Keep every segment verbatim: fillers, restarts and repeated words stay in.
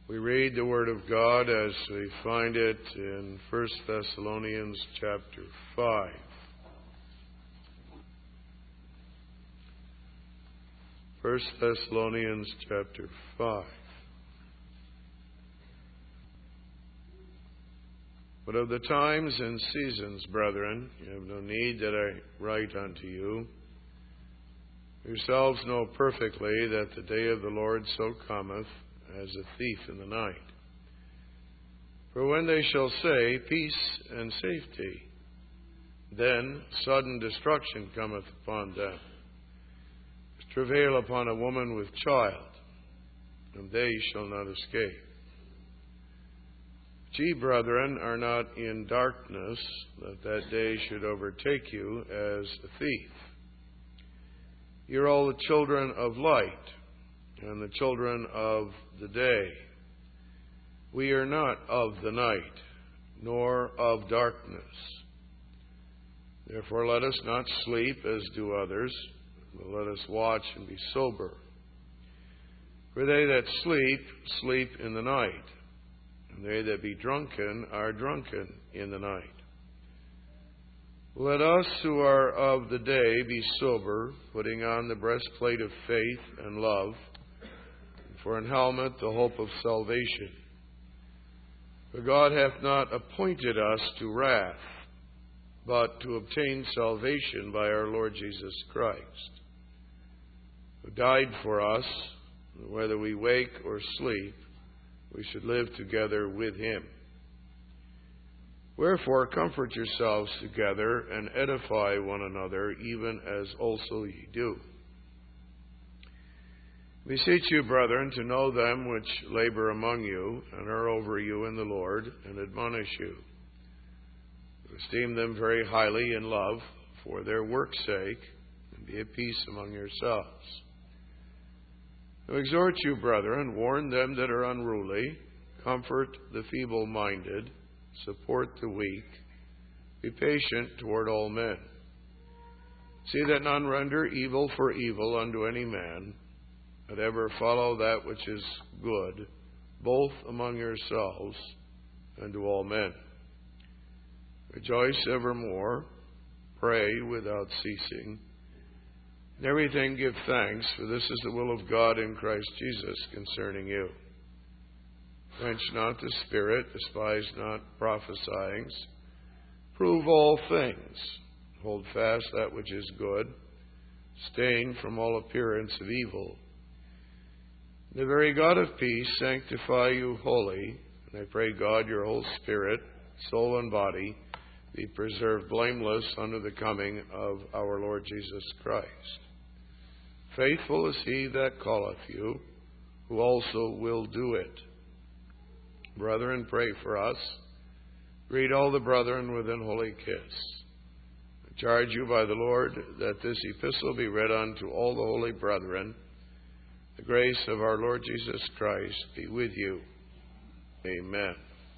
We read the Word of God as we find it in First Thessalonians chapter five. First Thessalonians chapter five. But of the times and seasons, brethren, you have no need that I write unto you. Yourselves know perfectly that the day of the Lord so cometh as a thief in the night. For when they shall say, peace and safety, then sudden destruction cometh upon them. Travail upon a woman with child, and they shall not escape. But ye, brethren, are not in darkness, that that day should overtake you as a thief. Ye are all the children of light, and the children of the day. We are not of the night, nor of darkness. Therefore let us not sleep as do others, but let us watch and be sober. For they that sleep, sleep in the night, and they that be drunken are drunken in the night. Let us who are of the day be sober, putting on the breastplate of faith and love, for an helmet the hope of salvation. For God hath not appointed us to wrath, but to obtain salvation by our Lord Jesus Christ, who died for us, whether we wake or sleep, we should live together with him. Wherefore comfort yourselves together and edify one another, even as also ye do. Beseech you, brethren, to know them which labor among you, and are over you in the Lord, and admonish you. Esteem them very highly in love, for their work's sake, and be at peace among yourselves. I exhort you, brethren, warn them that are unruly, comfort the feeble-minded, support the weak, be patient toward all men. See that none render evil for evil unto any man, but ever follow that which is good, both among yourselves and to all men. Rejoice evermore, pray without ceasing. In everything give thanks, for this is the will of God in Christ Jesus concerning you. Quench not the spirit, despise not prophesying. Prove all things, hold fast that which is good, abstain from all appearance of evil. The very God of peace sanctify you wholly, and I pray God your whole spirit, soul, and body be preserved blameless unto the coming of our Lord Jesus Christ. Faithful is he that calleth you, who also will do it. Brethren, pray for us. Greet all the brethren with an holy kiss. I charge you by the Lord that this epistle be read unto all the holy brethren. The grace of our Lord Jesus Christ be with you. Amen.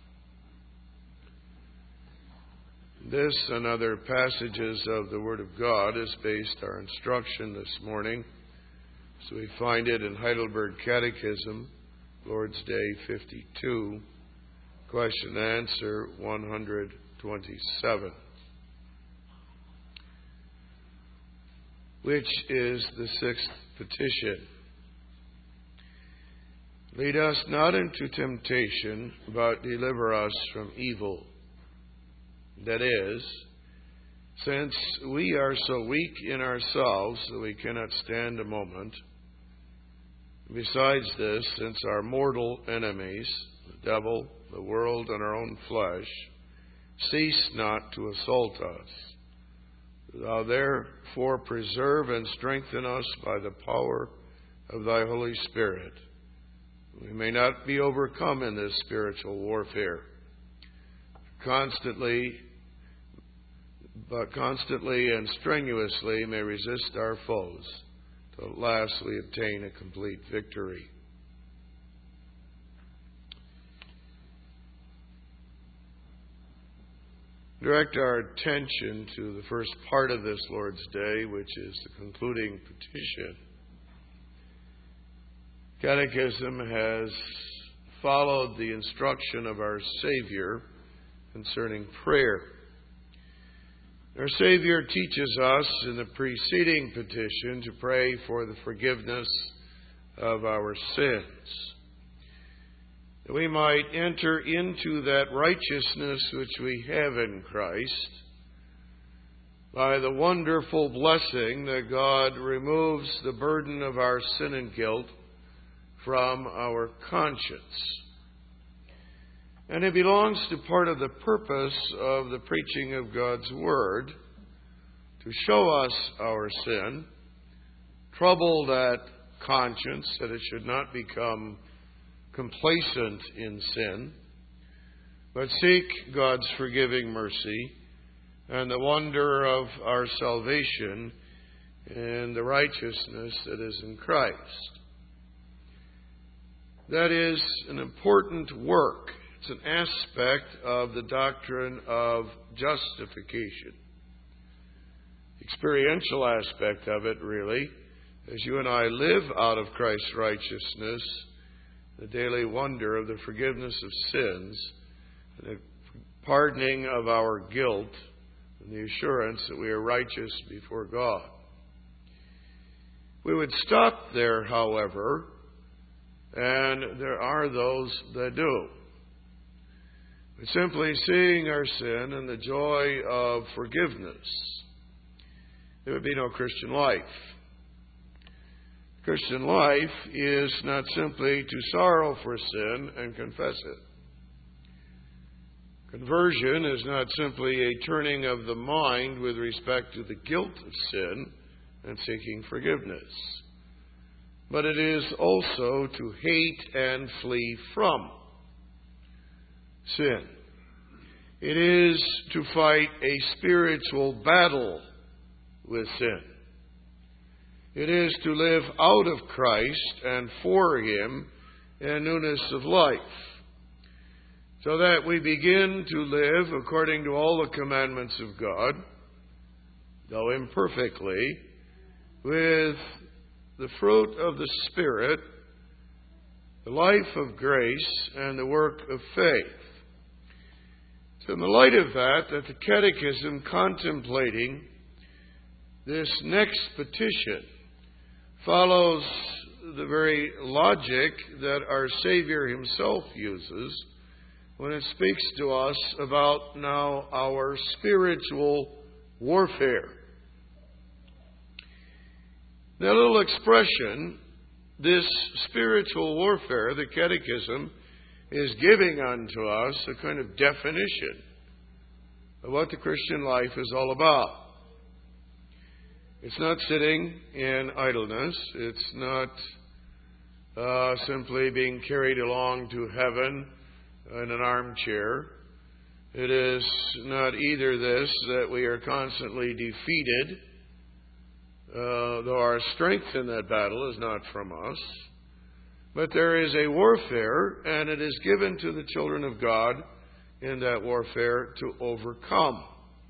This and other passages of the Word of God is based our instruction this morning. So we find it in Heidelberg Catechism, Lord's Day fifty-two, question and answer one hundred twenty-seven. Which is the sixth petition. Lead us not into temptation, but deliver us from evil. That is, since we are so weak in ourselves that we cannot stand a moment, besides this, since our mortal enemies, the devil, the world, and our own flesh, cease not to assault us, thou therefore preserve and strengthen us by the power of thy Holy Spirit. We may not be overcome in this spiritual warfare. Constantly, but constantly and strenuously may resist our foes, till at last we obtain a complete victory. Direct our attention to the first part of this Lord's Day, which is the concluding petition. Catechism has followed the instruction of our Savior concerning prayer. Our Savior teaches us in the preceding petition to pray for the forgiveness of our sins, that we might enter into that righteousness which we have in Christ by the wonderful blessing that God removes the burden of our sin and guilt from our conscience. And it belongs to part of the purpose of the preaching of God's Word to show us our sin, trouble that conscience, that it should not become complacent in sin, but seek God's forgiving mercy and the wonder of our salvation and the righteousness that is in Christ. That is an important work. It's an aspect of the doctrine of justification. Experiential aspect of it, really, as you and I live out of Christ's righteousness, the daily wonder of the forgiveness of sins, the pardoning of our guilt, and the assurance that we are righteous before God. We would stop there, however, and there are those that do. But simply seeing our sin and the joy of forgiveness, there would be no Christian life. Christian life is not simply to sorrow for sin and confess it. Conversion is not simply a turning of the mind with respect to the guilt of sin and seeking forgiveness, but it is also to hate and flee from sin. It is to fight a spiritual battle with sin. It is to live out of Christ and for Him in newness of life, so that we begin to live according to all the commandments of God, though imperfectly, with the fruit of the Spirit, the life of grace, and the work of faith. So in the light of that, that the Catechism, contemplating this next petition, follows the very logic that our Savior Himself uses when it speaks to us about now our spiritual warfare. That little expression, this spiritual warfare, the Catechism is giving unto us a kind of definition of what the Christian life is all about. It's not sitting in idleness. It's not uh, simply being carried along to heaven in an armchair. It is not either this, that we are constantly defeated, uh, though our strength in that battle is not from us. But there is a warfare, and it is given to the children of God in that warfare to overcome.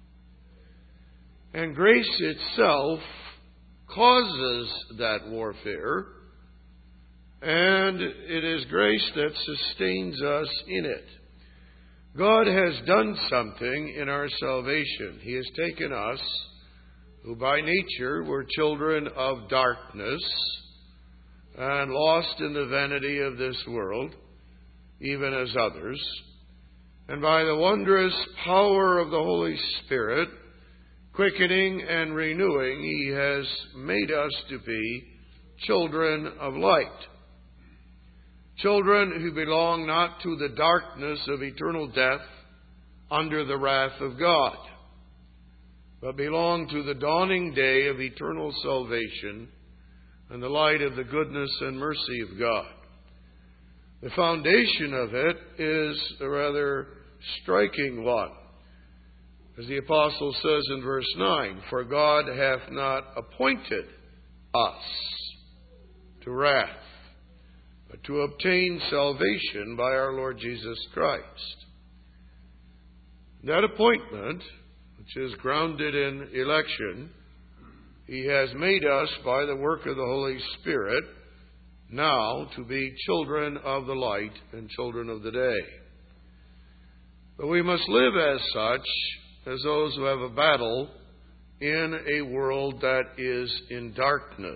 And grace itself causes that warfare, and it is grace that sustains us in it. God has done something in our salvation. He has taken us, who by nature were children of darkness and lost in the vanity of this world, even as others, and by the wondrous power of the Holy Spirit, quickening and renewing, He has made us to be children of light. Children who belong not to the darkness of eternal death under the wrath of God, but belong to the dawning day of eternal salvation and the light of the goodness and mercy of God. The foundation of it is a rather striking one. As the Apostle says in verse nine, "For God hath not appointed us to wrath, but to obtain salvation by our Lord Jesus Christ." That appointment, which is grounded in election, He has made us by the work of the Holy Spirit now to be children of the light and children of the day. But we must live as such, as those who have a battle in a world that is in darkness.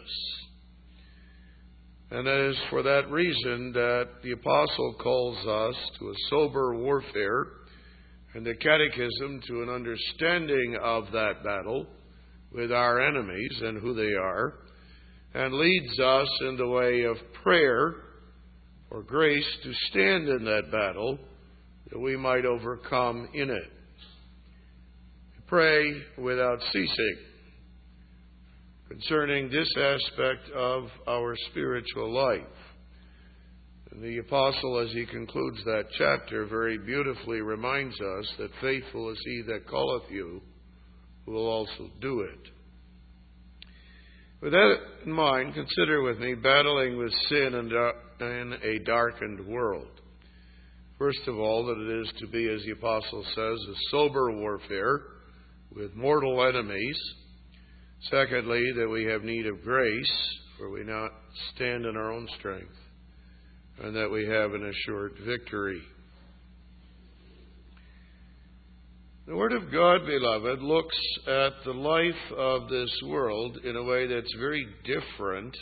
And it is for that reason that the Apostle calls us to a sober warfare and the Catechism to an understanding of that battle with our enemies and who they are, and leads us in the way of prayer for grace to stand in that battle that we might overcome in it. Pray without ceasing concerning this aspect of our spiritual life. And the Apostle, as he concludes that chapter, very beautifully reminds us that faithful is he that calleth you, who will also do it. With that in mind, consider with me battling with sin in a darkened world. First of all, that it is to be, as the Apostle says, a sober warfare with mortal enemies. Secondly, that we have need of grace, for we not stand in our own strength, and that we have an assured victory. The Word of God, beloved, looks at the life of this world in a way that's very different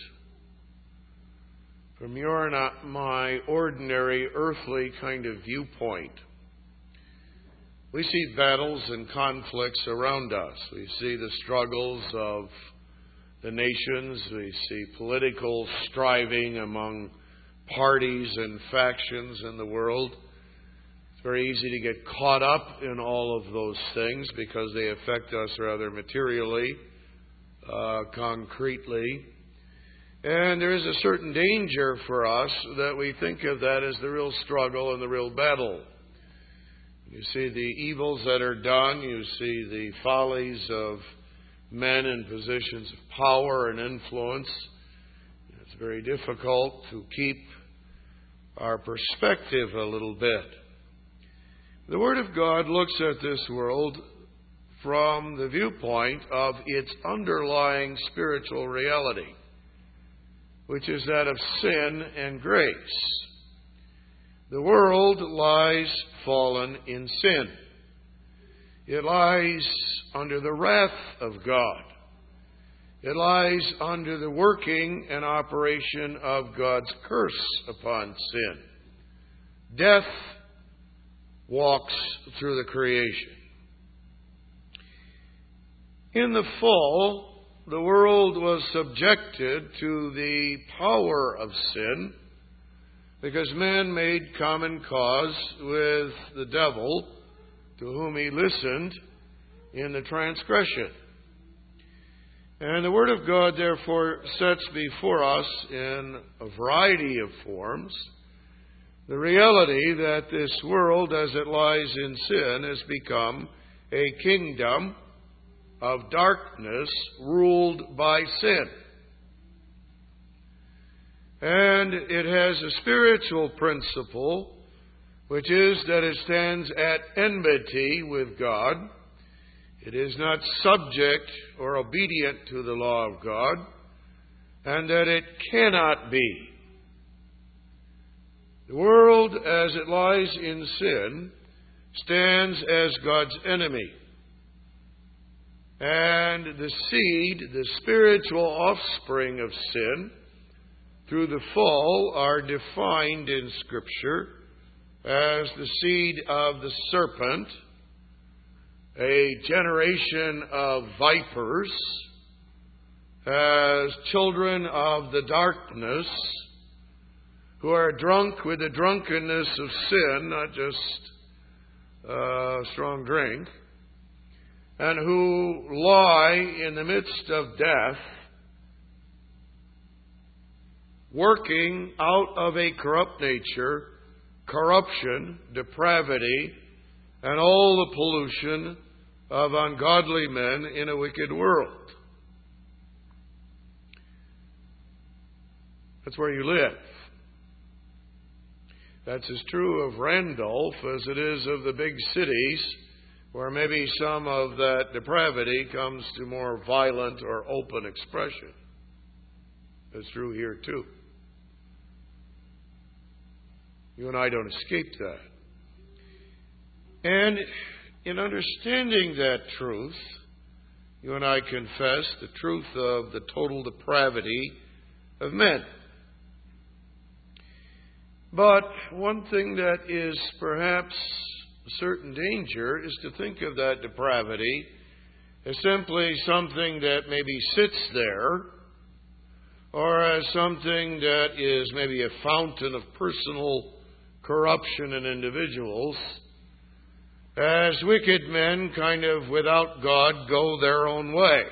from your and my ordinary earthly kind of viewpoint. We see battles and conflicts around us. We see the struggles of the nations. We see political striving among parties and factions in the world. It's very easy to get caught up in all of those things because they affect us rather materially, uh, concretely. And there is a certain danger for us that we think of that as the real struggle and the real battle. You see the evils that are done. You see the follies of men in positions of power and influence. It's very difficult to keep our perspective a little bit. The Word of God looks at this world from the viewpoint of its underlying spiritual reality, which is that of sin and grace. The world lies fallen in sin. It lies under the wrath of God. It lies under the working and operation of God's curse upon sin. Death walks through the creation. In the fall, the world was subjected to the power of sin, because man made common cause with the devil, to whom he listened in the transgression. And the Word of God, therefore, sets before us in a variety of forms the reality that this world, as it lies in sin, has become a kingdom of darkness ruled by sin. And it has a spiritual principle, which is that it stands at enmity with God. It is not subject or obedient to the law of God, and that it cannot be. The world, as it lies in sin, stands as God's enemy. And the seed, the spiritual offspring of sin, through the fall, are defined in Scripture as the seed of the serpent, a generation of vipers, as children of the darkness, who are drunk with the drunkenness of sin, not just uh, strong drink, and who lie in the midst of death, working out of a corrupt nature, corruption, depravity, and all the pollution of ungodly men in a wicked world. That's where you live. That's as true of Randolph as it is of the big cities, where maybe some of that depravity comes to more violent or open expression. That's true here too. You and I don't escape that. And in understanding that truth, you and I confess the truth of the total depravity of men. But one thing that is perhaps a certain danger is to think of that depravity as simply something that maybe sits there, or as something that is maybe a fountain of personal corruption in individuals, as wicked men kind of without God go their own way.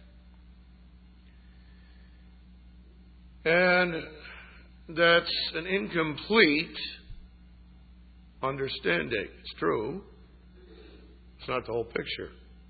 And that's an incomplete understanding. It's true. It's not the whole picture.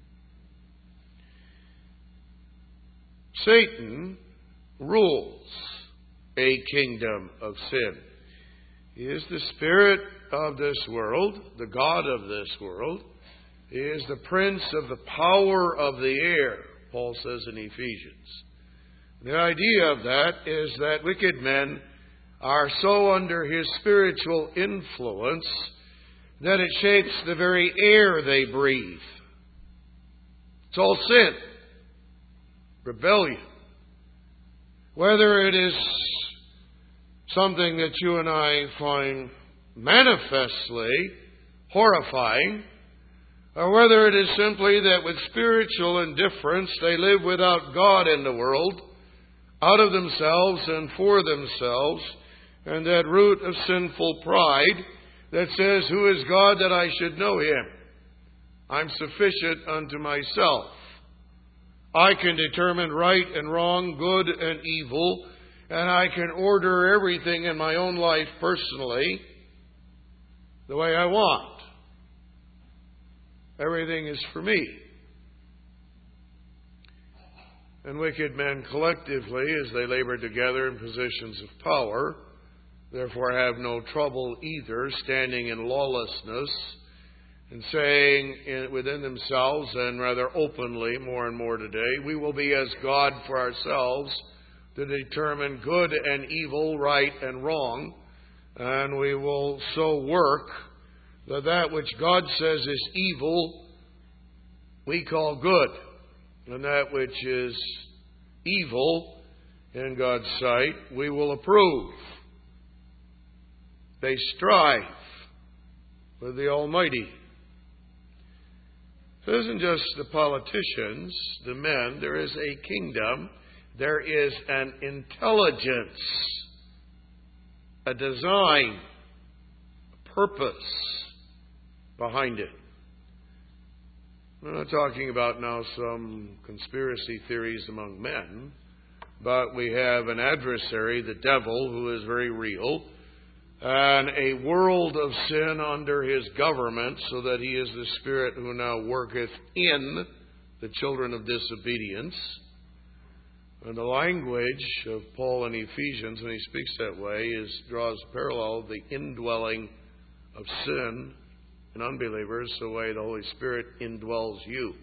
Satan rules a kingdom of sin. He is the spirit of this world, the god of this world. He is the prince of the power of the air, Paul says in Ephesians. The idea of that is that wicked men are so under his spiritual influence that it shapes the very air they breathe. It's all sin, rebellion. Whether it is something that you and I find manifestly horrifying, or whether it is simply that with spiritual indifference they live without God in the world, out of themselves and for themselves, and that root of sinful pride that says, who is God that I should know him? I'm sufficient unto myself. I can determine right and wrong, good and evil, and I can order everything in my own life personally the way I want. Everything is for me. And wicked men collectively, as they labor together in positions of power, therefore have no trouble either standing in lawlessness and saying in, within themselves, and rather openly more and more today, we will be as God for ourselves to determine good and evil, right and wrong, and we will so work that that which God says is evil we call good, and that which is evil in God's sight we will approve. They strive with the Almighty. It isn't just the politicians, the men. There is a kingdom. There is an intelligence, a design, a purpose behind it. I'm not talking about now some conspiracy theories among men, but we have an adversary, the devil, who is very real, and a world of sin under his government, so that he is the spirit who now worketh in the children of disobedience. And the language of Paul in Ephesians, when he speaks that way, is draws parallel the indwelling of sin in unbelievers, the way the Holy Spirit indwells you.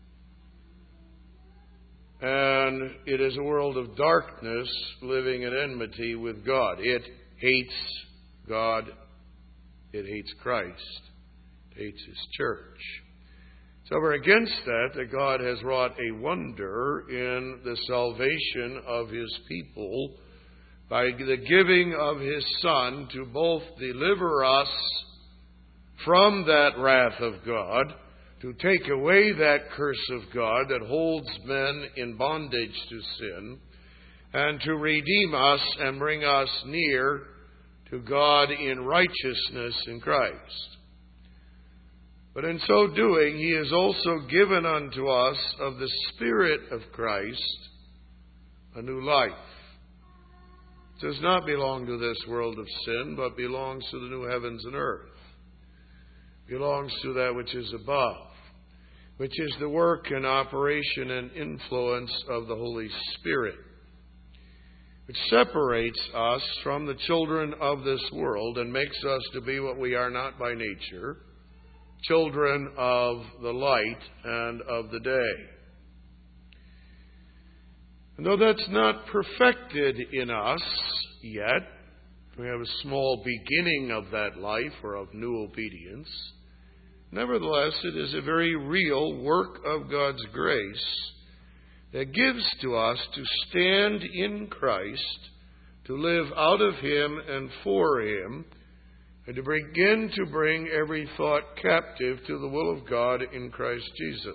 And it is a world of darkness living in enmity with God. It hates God, it hates Christ, it hates His church. So we're against that, that God has wrought a wonder in the salvation of His people by the giving of His Son to both deliver us from that wrath of God, to take away that curse of God that holds men in bondage to sin, and to redeem us and bring us near to God in righteousness in Christ. But in so doing, He has also given unto us of the Spirit of Christ a new life. It does not belong to this world of sin, but belongs to the new heavens and earth. It belongs to that which is above, which is the work and operation and influence of the Holy Spirit, which separates us from the children of this world and makes us to be what we are not by nature, children of the light and of the day. And though that's not perfected in us yet, We have a small beginning of that life or of new obedience. Nevertheless, it is a very real work of God's grace that gives to us to stand in Christ, to live out of Him and for Him, and to begin to bring every thought captive to the will of God in Christ Jesus.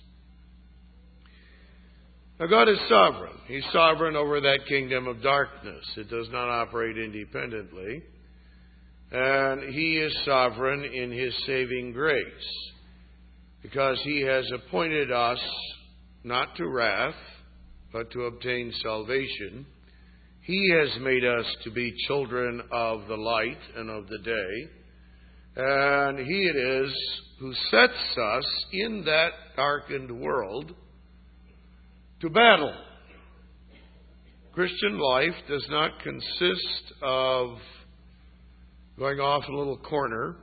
Now, God is sovereign. He's sovereign over that kingdom of darkness. It does not operate independently. And He is sovereign in His saving grace, because He has appointed us not to wrath, but to obtain salvation. He has made us to be children of the light and of the day. And He it is who sets us in that darkened world to battle. Christian life does not consist of going off in a little corner,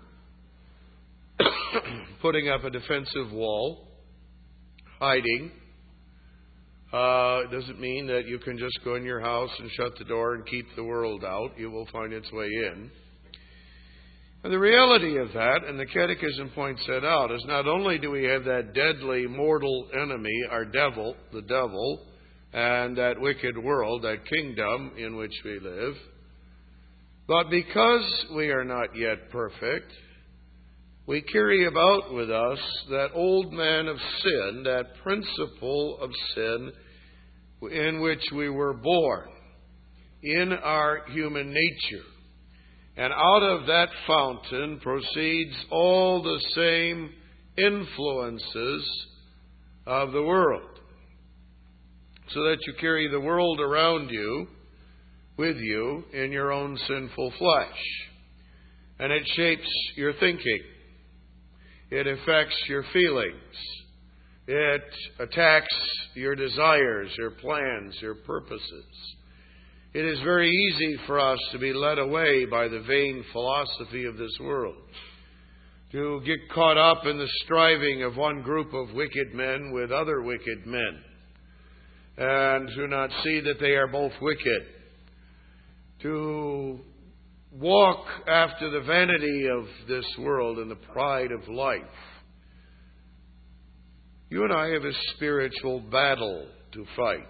putting up a defensive wall, hiding. Uh, it doesn't mean that you can just go in your house and shut the door and keep the world out. You will find its way in. And the reality of that, and the Catechism points that out, is not only do we have that deadly mortal enemy, our devil, the devil, and that wicked world, that kingdom in which we live, but because we are not yet perfect, we carry about with us that old man of sin, that principle of sin in which we were born, in our human nature. And out of that fountain proceeds all the same influences of the world, so that you carry the world around you, with you, in your own sinful flesh. And it shapes your thinking. It affects your feelings. It attacks your desires, your plans, your purposes. It is very easy for us to be led away by the vain philosophy of this world, to get caught up in the striving of one group of wicked men with other wicked men, and to not see that they are both wicked, to walk after the vanity of this world and the pride of life. You and I have a spiritual battle to fight.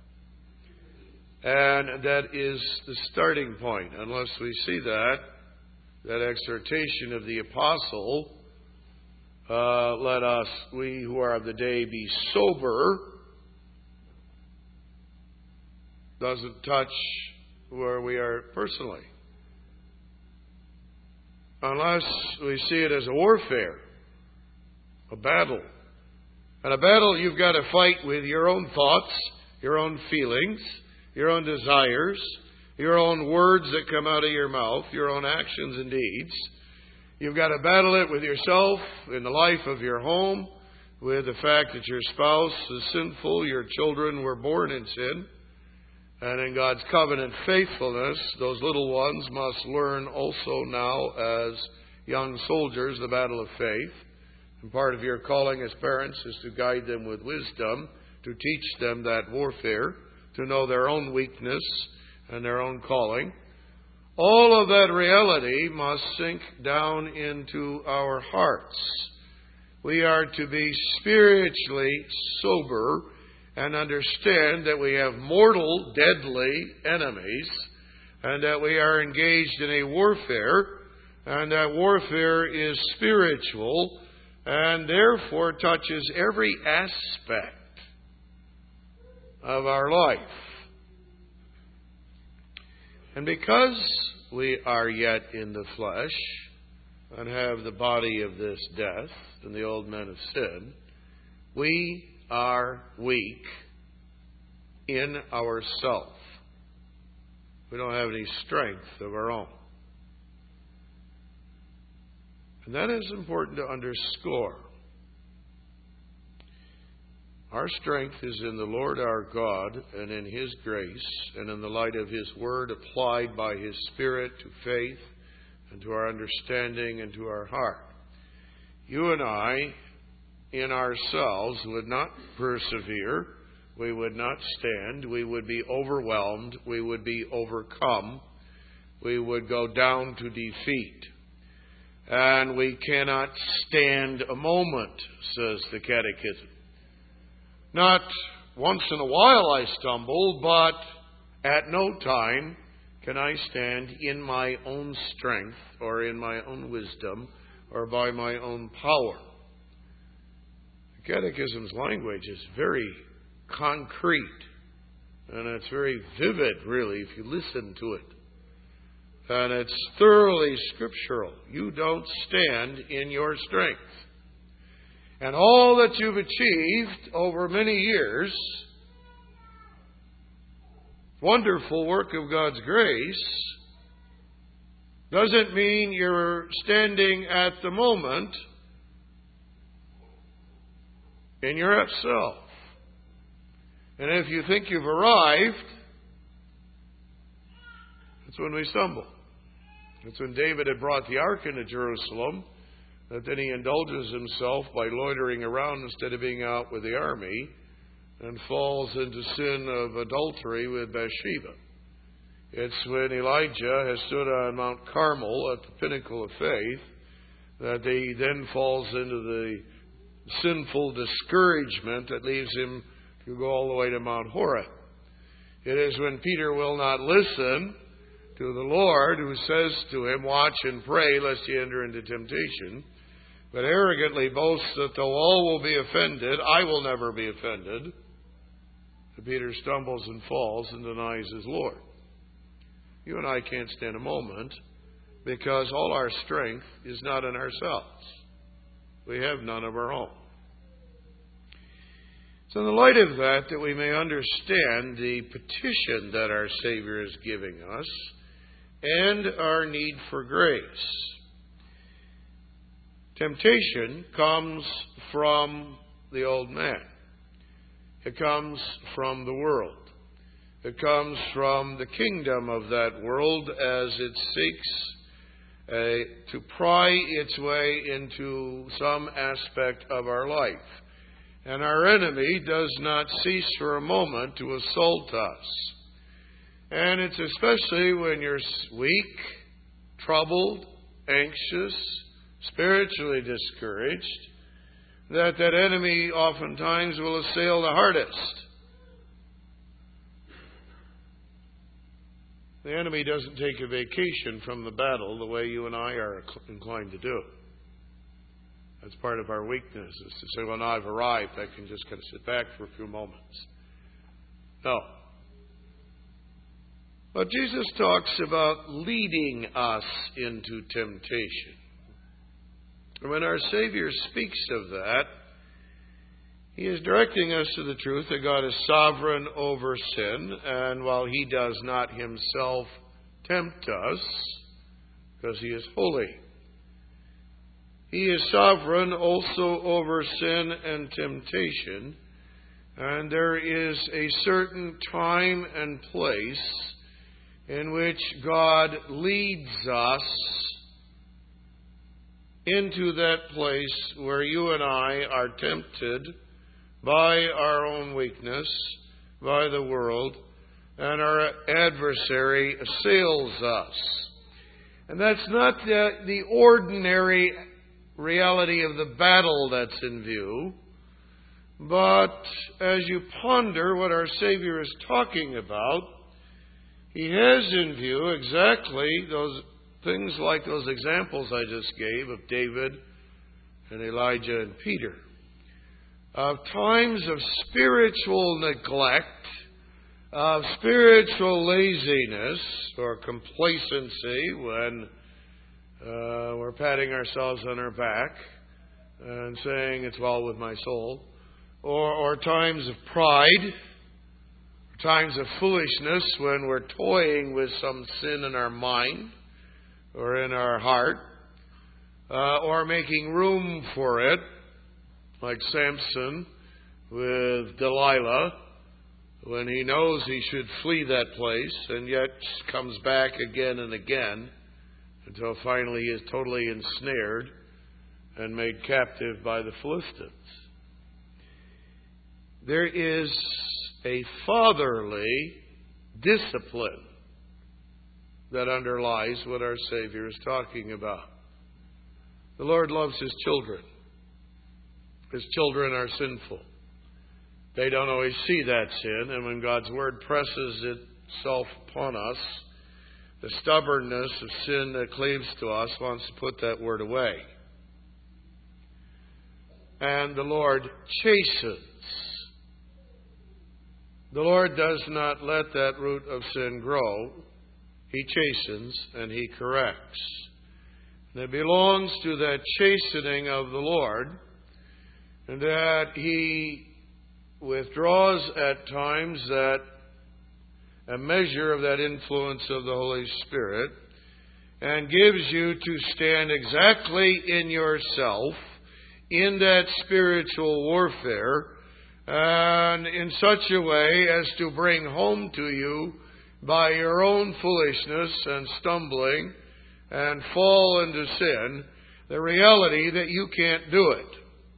And that is the starting point. Unless we see that, that exhortation of the apostle, uh, let us, we who are of the day, be sober, doesn't touch where we are personally. Unless we see it as a warfare, a battle. And a battle you've got to fight with your own thoughts, your own feelings, your own desires, your own words that come out of your mouth, your own actions and deeds. You've got to battle it with yourself, in the life of your home, with the fact that your spouse is sinful, your children were born in sin. And in God's covenant faithfulness, those little ones must learn also now as young soldiers the battle of faith. And part of your calling as parents is to guide them with wisdom, to teach them that warfare, to know their own weakness and their own calling. All of that reality must sink down into our hearts. We are to be spiritually sober and understand that we have mortal, deadly enemies, and that we are engaged in a warfare, and that warfare is spiritual, and therefore touches every aspect of our life. And because we are yet in the flesh and have the body of this death and the old man of sin, we are weak in ourself. We don't have any strength of our own. And that is important to underscore. Our strength is in the Lord our God and in His grace and in the light of His Word applied by His Spirit to faith and to our understanding and to our heart. You and I, in ourselves, would not persevere. We would not stand. We would be overwhelmed. We would be overcome. we would go down to defeat. And we cannot stand a moment, says the Catechism. Not once in a while I stumble, but at no time can I stand in my own strength or in my own wisdom or by my own power. The Catechism's language is very concrete, and it's very vivid, really, if you listen to it. And it's thoroughly scriptural. You don't stand in your strength. And all that you've achieved over many years, wonderful work of God's grace, doesn't mean you're standing at the moment in your self. And if you think you've arrived, that's when we stumble. It's when David had brought the ark into Jerusalem that then he indulges himself by loitering around instead of being out with the army and falls into sin of adultery with Bathsheba. It's when Elijah has stood on Mount Carmel at the pinnacle of faith that he then falls into the sinful discouragement that leaves him to go all the way to Mount Horeb. It is when Peter will not listen to the Lord, who says to him, watch and pray lest ye enter into temptation, but arrogantly boasts that though all will be offended, I will never be offended. Peter stumbles and falls and denies his Lord. You and I can't stand a moment because all our strength is not in ourselves. We have none of our own. So in the light of that, that we may understand the petition that our Savior is giving us and our need for grace. Temptation comes from the old man. It comes from the world. It comes from the kingdom of that world as it seeks uh, to pry its way into some aspect of our life. And our enemy does not cease for a moment to assault us. And it's especially when you're weak, troubled, anxious, spiritually discouraged, that that enemy oftentimes will assail the hardest. The enemy doesn't take a vacation from the battle the way you and I are inclined to do. That's part of our weakness, is to say, well, now I've arrived, I can just kind of sit back for a few moments. No. But Jesus talks about leading us into temptation. And when our Savior speaks of that, He is directing us to the truth that God is sovereign over sin, and while He does not Himself tempt us, because He is holy, He is sovereign also over sin and temptation, and there is a certain time and place in which God leads us into that place where you and I are tempted by our own weakness, by the world, and our adversary assails us. And that's not the, the ordinary reality of the battle that's in view, but as you ponder what our Savior is talking about, He has in view exactly those things like those examples I just gave of David and Elijah and Peter, of times of spiritual neglect, of spiritual laziness or complacency when uh, we're patting ourselves on our back and saying it's well with my soul, or, or times of pride, times of foolishness when we're toying with some sin in our mind or in our heart, uh, or making room for it, like Samson with Delilah, when he knows he should flee that place and yet comes back again and again until finally he is totally ensnared and made captive by the Philistines. There is a fatherly discipline that underlies what our Savior is talking about. The Lord loves His children. His children are sinful. They don't always see that sin, and when God's Word presses itself upon us, the stubbornness of sin that cleaves to us wants to put that Word away. And the Lord chastens. The Lord does not let that root of sin grow. He chastens and He corrects. And it belongs to that chastening of the Lord, and that He withdraws at times that a measure of that influence of the Holy Spirit and gives you to stand exactly in yourself in that spiritual warfare, and in such a way as to bring home to you by your own foolishness and stumbling and fall into sin the reality that you can't do it,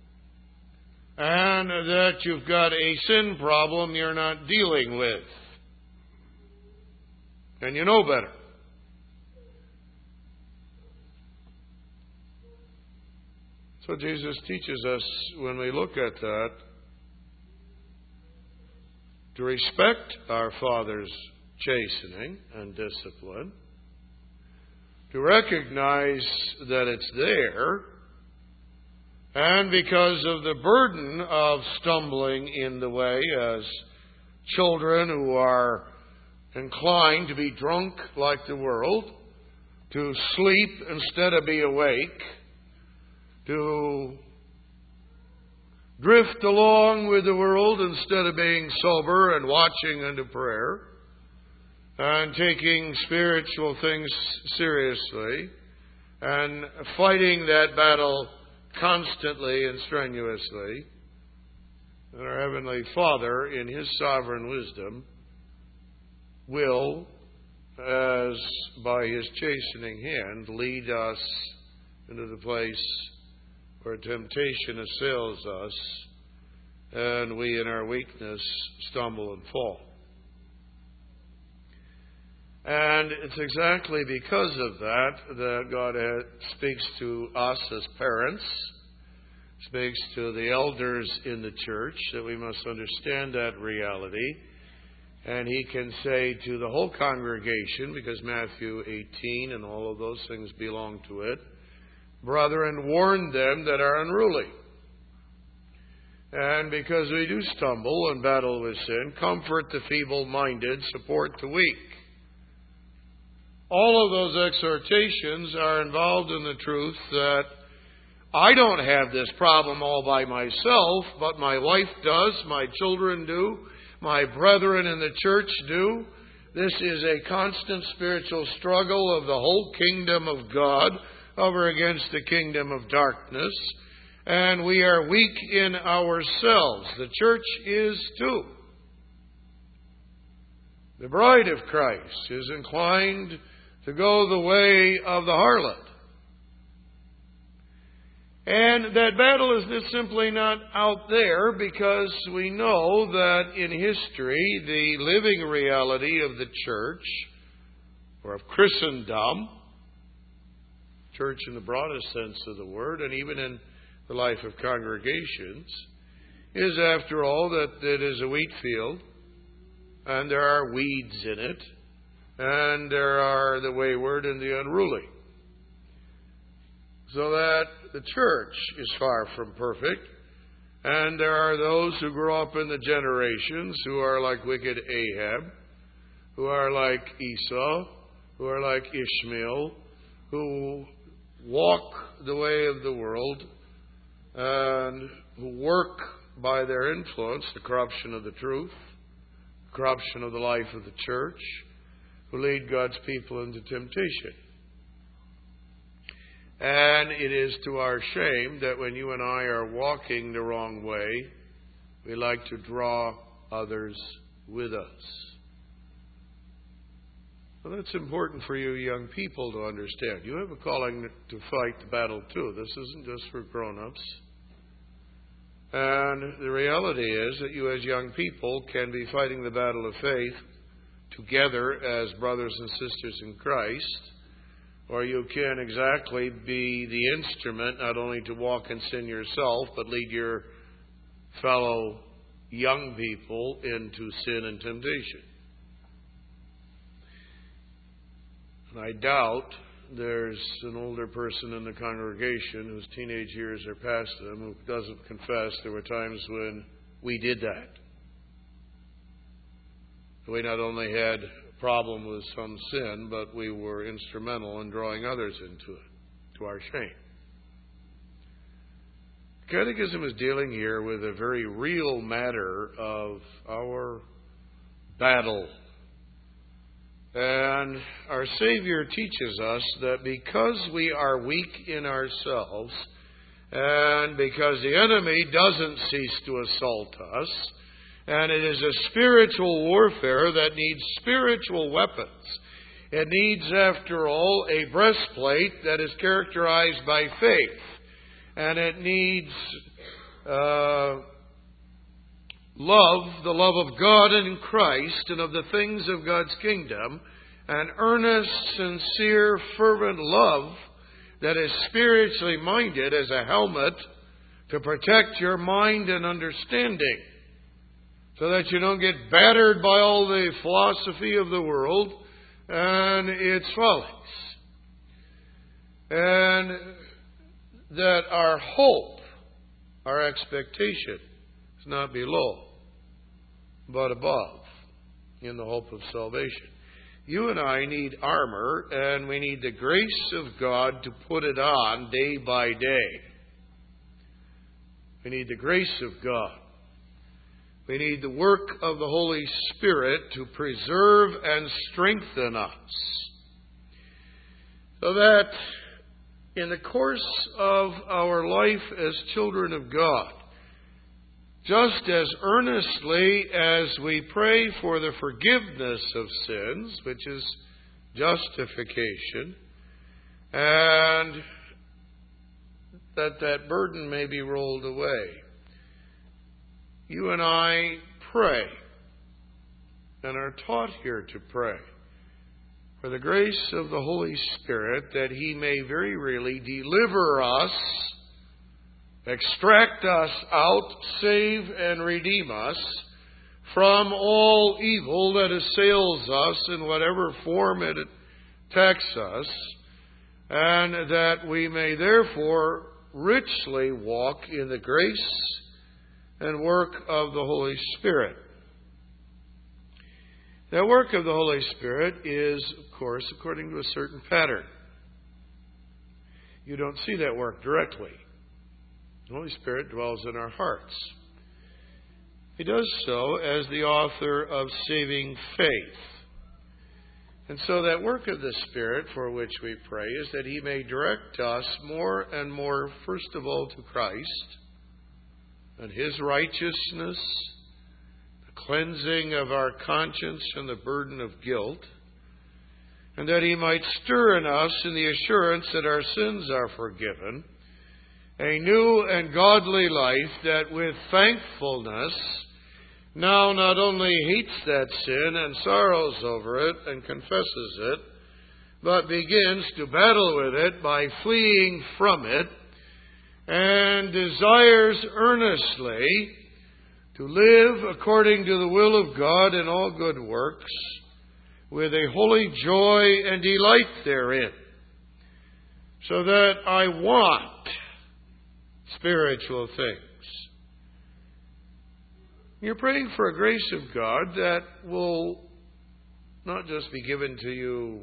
and that you've got a sin problem you're not dealing with. And you know better. So Jesus teaches us, when we look at that, to respect our Father's chastening and discipline, to recognize that it's there, and because of the burden of stumbling in the way as children who are inclined to be drunk like the world, to sleep instead of be awake, to drift along with the world instead of being sober and watching unto prayer, and taking spiritual things seriously, and fighting that battle constantly and strenuously. And our Heavenly Father, in His sovereign wisdom, will, as by His chastening hand, lead us into the place where temptation assails us, and we in our weakness stumble and fall. And it's exactly because of that that God speaks to us as parents, speaks to the elders in the church, that we must understand that reality. And He can say to the whole congregation, because Matthew eighteen and all of those things belong to it, "Brethren, warn them that are unruly." And because we do stumble and battle with sin, comfort the feeble-minded, support the weak. All of those exhortations are involved in the truth that I don't have this problem all by myself, but my wife does, my children do, my brethren in the church do. This is a constant spiritual struggle of the whole kingdom of God over against the kingdom of darkness. And we are weak in ourselves. The church is too. The bride of Christ is inclined to go the way of the harlot. And that battle is just simply not out there, because we know that in history, the living reality of the church, or of Christendom, church in the broadest sense of the word, and even in the life of congregations, is after all that it is a wheat field, and there are weeds in it, and there are the wayward and the unruly. So that the church is far from perfect, and there are those who grow up in the generations who are like wicked Ahab, who are like Esau, who are like Ishmael, who walk the way of the world, and who work by their influence the corruption of the truth, the corruption of the life of the church, who lead God's people into temptation. And it is to our shame that when you and I are walking the wrong way, we like to draw others with us. Well, that's important for you young people to understand. You have a calling to fight the battle too. This isn't just for grown-ups. And the reality is that you as young people can be fighting the battle of faith together as brothers and sisters in Christ, or you can exactly be the instrument not only to walk in sin yourself, but lead your fellow young people into sin and temptation. And I doubt there's an older person in the congregation whose teenage years are past them who doesn't confess there were times when we did that. We not only had a problem with some sin, but we were instrumental in drawing others into it, to our shame. Catechism is dealing here with a very real matter of our battle. And our Savior teaches us that because we are weak in ourselves, and because the enemy doesn't cease to assault us, and it is a spiritual warfare that needs spiritual weapons. It needs, after all, a breastplate that is characterized by faith. And it needs uh, love, the love of God and Christ and of the things of God's kingdom, an earnest, sincere, fervent love that is spiritually minded as a helmet to protect your mind and understanding, so that you don't get battered by all the philosophy of the world and its follies. And that our hope, our expectation, is not below, but above, in the hope of salvation. You and I need armor, and we need the grace of God to put it on day by day. We need the grace of God. We need the work of the Holy Spirit to preserve and strengthen us, so that in the course of our life as children of God, just as earnestly as we pray for the forgiveness of sins, which is justification, and that that burden may be rolled away, you and I pray and are taught here to pray for the grace of the Holy Spirit, that He may very really deliver us, extract us out, save and redeem us from all evil that assails us in whatever form it attacks us, and that we may therefore richly walk in the grace and work of the Holy Spirit. The work of the Holy Spirit is, of course, according to a certain pattern. You don't see that work directly. The Holy Spirit dwells in our hearts. He does so as the author of saving faith. And so that work of the Spirit for which we pray is that He may direct us more and more, first of all, to Christ and His righteousness, cleansing of our conscience from the burden of guilt, and that He might stir in us in the assurance that our sins are forgiven, a new and godly life that with thankfulness now not only hates that sin and sorrows over it and confesses it, but begins to battle with it by fleeing from it, and desires earnestly to live according to the will of God in all good works, with a holy joy and delight therein, so that I want spiritual things. You're praying for a grace of God that will not just be given to you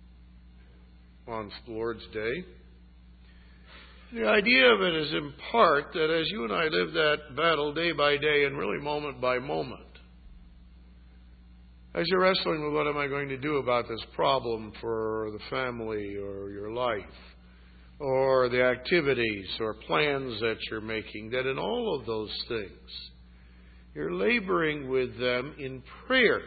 on Lord's Day. The idea of it is in part that as you and I live that battle day by day and really moment by moment, as you're wrestling with what am I going to do about this problem for the family or your life, or the activities or plans that you're making, that in all of those things, you're laboring with them in prayer.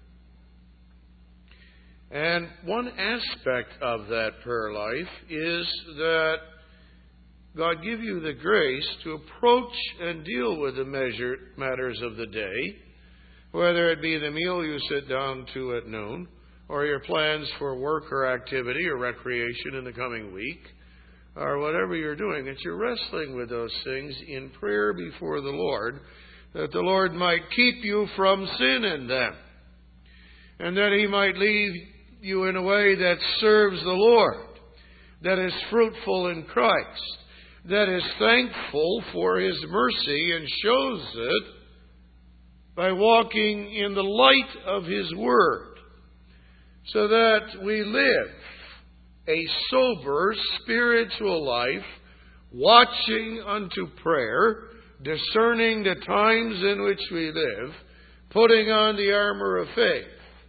And one aspect of that prayer life is that God give you the grace to approach and deal with the measure, matters of the day whether it be the meal you sit down to at noon, or your plans for work or activity or recreation in the coming week, or whatever you're doing, that you're wrestling with those things in prayer before the Lord, that the Lord might keep you from sin in them, and that He might lead you in a way that serves the Lord, that is fruitful in Christ, that is thankful for His mercy and shows it by walking in the light of His Word, so that we live a sober spiritual life, watching unto prayer, discerning the times in which we live, putting on the armor of faith,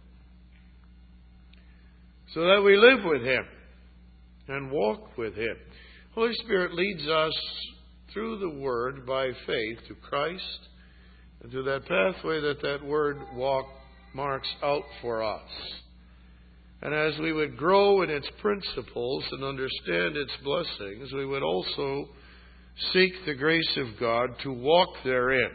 so that we live with Him and walk with Him. Holy Spirit leads us through the Word by faith to Christ and to that pathway that that Word walk marks out for us. And as we would grow in its principles and understand its blessings, we would also seek the grace of God to walk therein.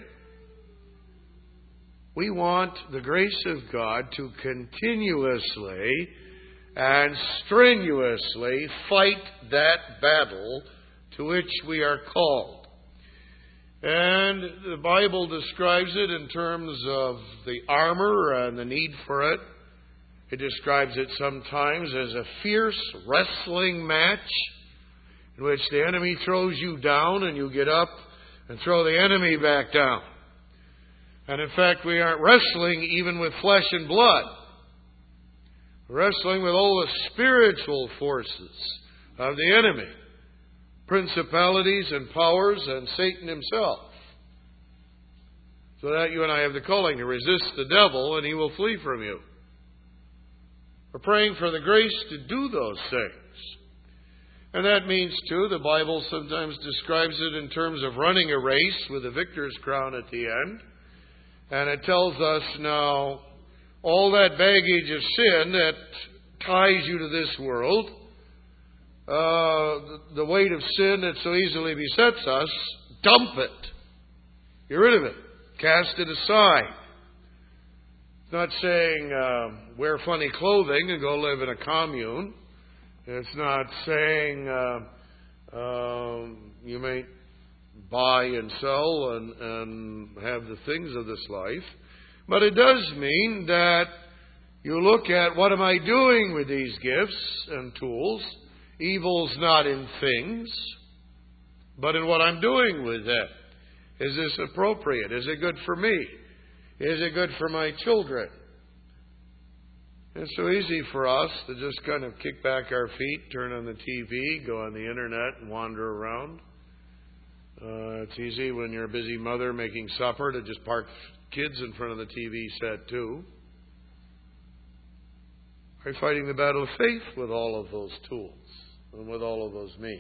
We want the grace of God to continuously and strenuously fight that battle to which we are called. And the Bible describes it in terms of the armor and the need for it. It describes it sometimes as a fierce wrestling match in which the enemy throws you down and you get up and throw the enemy back down. And in fact, we aren't wrestling even with flesh and blood. We're wrestling with all the spiritual forces of the enemy, principalities and powers and Satan himself. So that you and I have the calling to resist the devil and he will flee from you. We're praying for the grace to do those things. And that means, too, the Bible sometimes describes it in terms of running a race with a victor's crown at the end. And it tells us now all that baggage of sin that ties you to this world, uh, the weight of sin that so easily besets us, dump it. Get rid of it. Cast it aside. It's not saying uh, wear funny clothing and go live in a commune. It's not saying uh, um, you may buy and sell and, and have the things of this life. But it does mean that you look at what am I doing with these gifts and tools. Evil's not in things, but in what I'm doing with them. Is this appropriate? Is it good for me? Is it good for my children? It's so easy for us to just kind of kick back our feet, turn on the T V, go on the internet and wander around. Uh, it's easy when you're a busy mother making supper to just park kids in front of the T V set too. Are you fighting the battle of faith with all of those tools and with all of those means?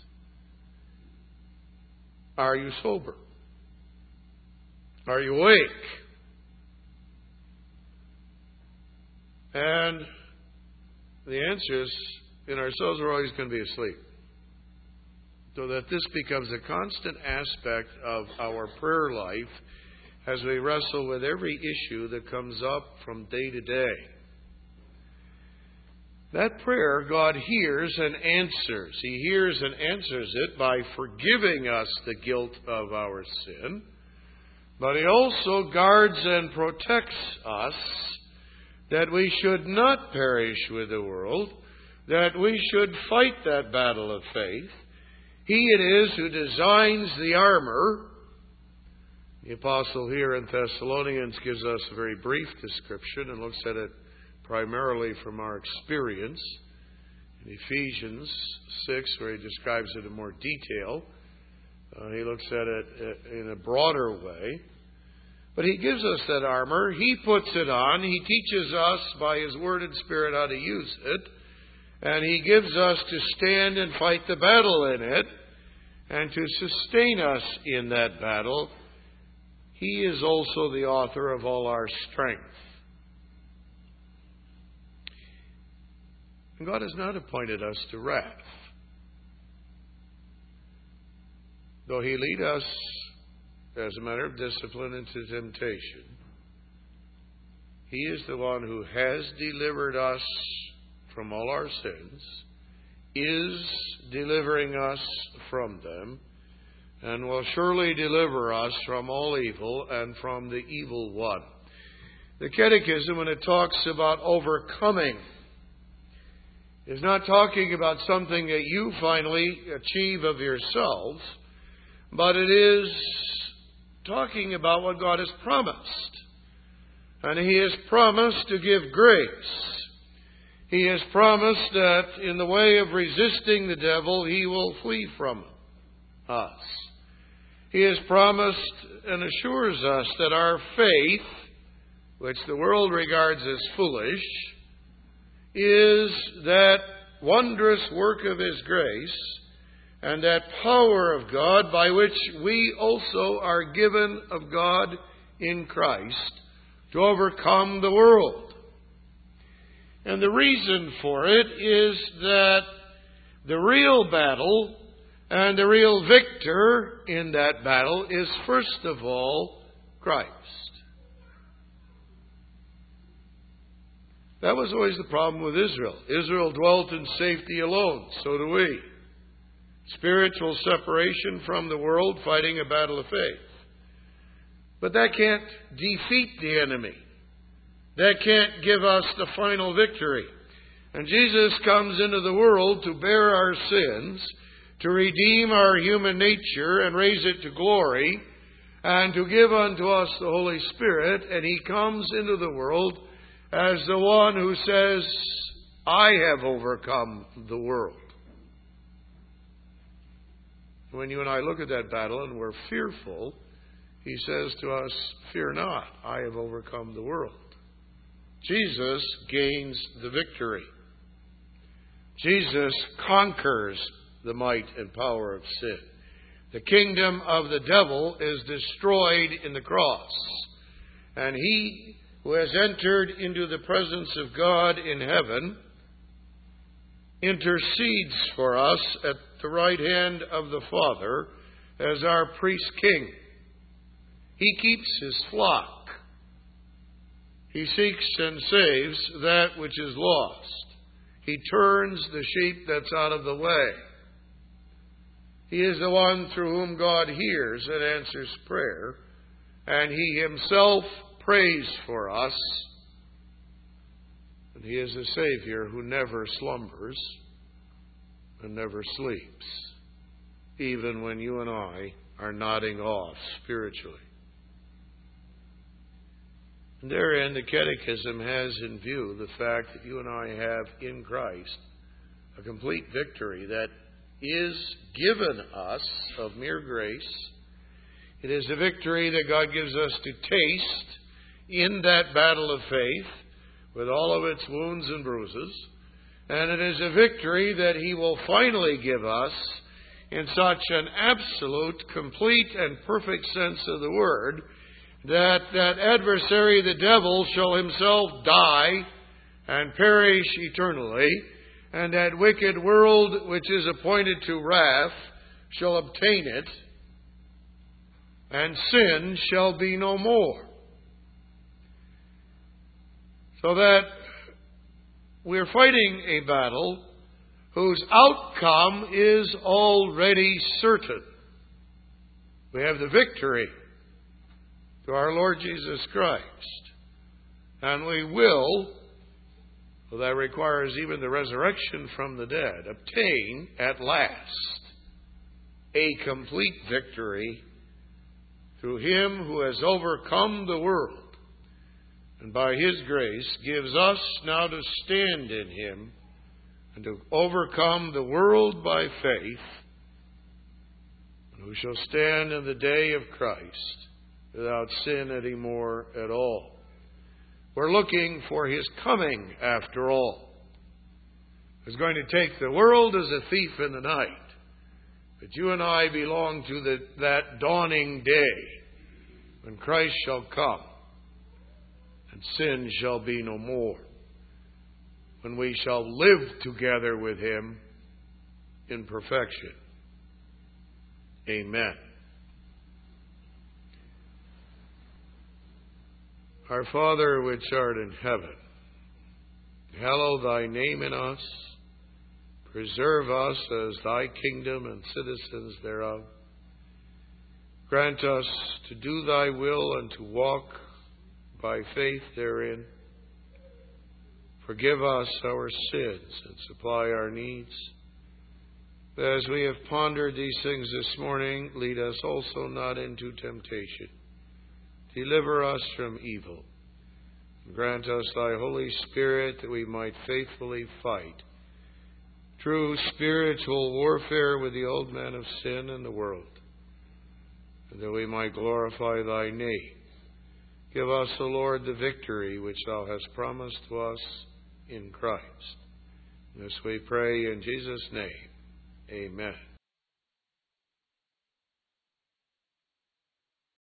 Are you sober? Are you awake? And the answer is, in ourselves, we're always going to be asleep. So that this becomes a constant aspect of our prayer life as we wrestle with every issue that comes up from day to day. That prayer, God hears and answers. He hears and answers it by forgiving us the guilt of our sin. But He also guards and protects us that we should not perish with the world, that we should fight that battle of faith. He it is who designs the armor. The apostle here in Thessalonians gives us a very brief description and looks at it primarily from our experience. In Ephesians six, where he describes it in more detail, uh, he looks at it in a broader way. But he gives us that armor. He puts it on. He teaches us by His Word and Spirit how to use it. And He gives us to stand and fight the battle in it and to sustain us in that battle. He is also the author of all our strength. And God has not appointed us to wrath, though He lead us as a matter of discipline into temptation. He is the one who has delivered us from all our sins, is delivering us from them, and will surely deliver us from all evil and from the evil one. The Catechism, when it talks about overcoming, is not talking about something that you finally achieve of yourself, but it is talking about what God has promised. And He has promised to give grace. He has promised that in the way of resisting the devil, he will flee from us. He has promised and assures us that our faith, which the world regards as foolish, is that wondrous work of His grace and that power of God by which we also are given of God in Christ to overcome the world. And the reason for it is that the real battle and the real victor in that battle is first of all Christ. That was always the problem with Israel. Israel dwelt in safety alone. So do we. Spiritual separation from the world, fighting a battle of faith. But that can't defeat the enemy. That can't give us the final victory. And Jesus comes into the world to bear our sins, to redeem our human nature and raise it to glory, and to give unto us the Holy Spirit. And He comes into the world as the one who says, I have overcome the world. When you and I look at that battle and we're fearful, He says to us, fear not, I have overcome the world. Jesus gains the victory. Jesus conquers the might and power of sin. The kingdom of the devil is destroyed in the cross. And He who has entered into the presence of God in heaven intercedes for us at the right hand of the Father as our priest king. He keeps His flock. He seeks and saves that which is lost. He turns the sheep that's out of the way. He is the one through whom God hears and answers prayer, and He Himself prays for us. And He is a Savior who never slumbers and never sleeps, even when you and I are nodding off spiritually. And therein, the Catechism has in view the fact that you and I have in Christ a complete victory that is given us of mere grace. It is a victory that God gives us to taste in that battle of faith with all of its wounds and bruises. And it is a victory that He will finally give us in such an absolute, complete, and perfect sense of the word that that adversary, the devil, shall himself die and perish eternally, and that wicked world which is appointed to wrath shall obtain it, and sin shall be no more. So that we're fighting a battle whose outcome is already certain. We have the victory through our Lord Jesus Christ. And we will, well, that requires even the resurrection from the dead, obtain at last a complete victory through Him who has overcome the world, and by His grace gives us now to stand in Him and to overcome the world by faith, and who shall stand in the day of Christ without sin any more at all. We're looking for His coming after all. He's going to take the world as a thief in the night. But you and I belong to the, that dawning day when Christ shall come and sin shall be no more. When we shall live together with Him in perfection. Amen. Our Father which art in heaven, hallowed thy name in us. Preserve us as thy kingdom and citizens thereof. Grant us to do thy will and to walk by faith therein. Forgive us our sins and supply our needs. As we have pondered these things this morning, lead us also not into temptation. Deliver us from evil. And grant us thy Holy Spirit that we might faithfully fight true spiritual warfare with the old man of sin and the world, and that we might glorify thy name. Give us, O Lord, the victory which thou hast promised to us in Christ. This we pray in Jesus' name. Amen.